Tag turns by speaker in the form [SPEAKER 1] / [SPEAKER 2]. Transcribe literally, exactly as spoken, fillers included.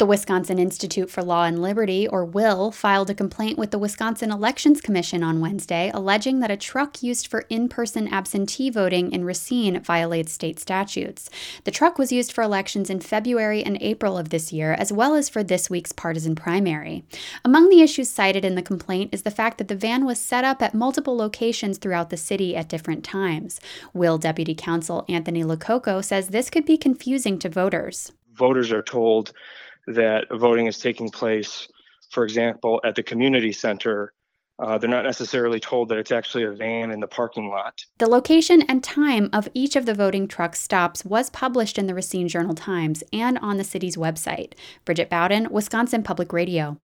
[SPEAKER 1] The Wisconsin Institute for Law and Liberty, or WILL, filed a complaint with the Wisconsin Elections Commission on Wednesday, alleging that a truck used for in-person absentee voting in Racine violates state statutes. The truck was used for elections in February and April of this year, as well as for this week's partisan primary. Among the issues cited in the complaint is the fact that the van was set up at multiple locations throughout the city at different times. WILL Deputy Counsel Anthony Lococo says this could be confusing to voters.
[SPEAKER 2] Voters are told that voting is taking place, for example, at the community center. Uh, they're not necessarily told that it's actually a van in the parking lot.
[SPEAKER 1] The location and time of each of the voting truck stops was published in the Racine Journal-Times and on the city's website. Bridget Bowden, Wisconsin Public Radio.